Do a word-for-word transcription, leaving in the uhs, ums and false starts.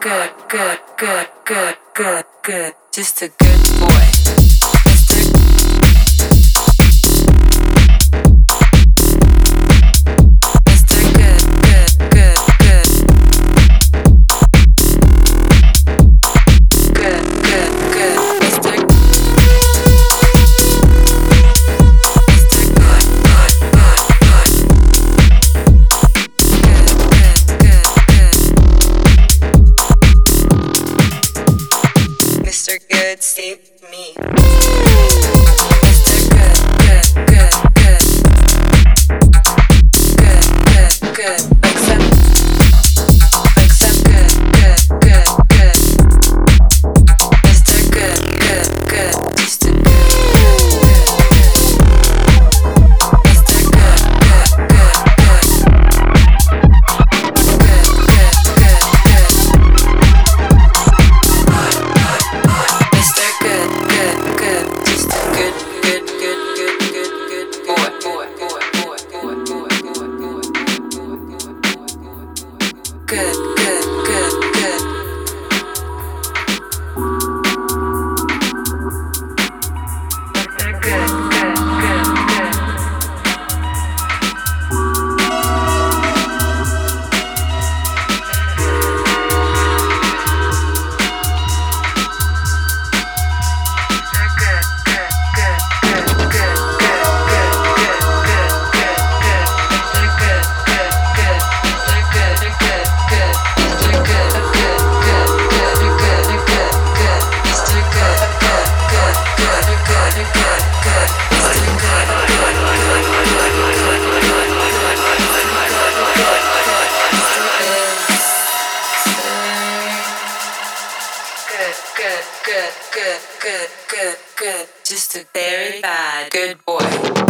good, good, good, good, good, good. Just a good boy. Mister Good, save me. Mister Good, good, good, good. Good, good, good. Like some, like some good, good, good, good. Mister Good, good, good. Just a good, good, good. Mister Good, good, good, good. Good, good, good, good. Mister Good, good, good, just a good, good, good, good, good, good boy, boy, boy, boy, boy, boy, boy, boy, good, good, good, good. Mister Good, good, good, good. Good, good, good, good, good, good. Just a very bad good boy.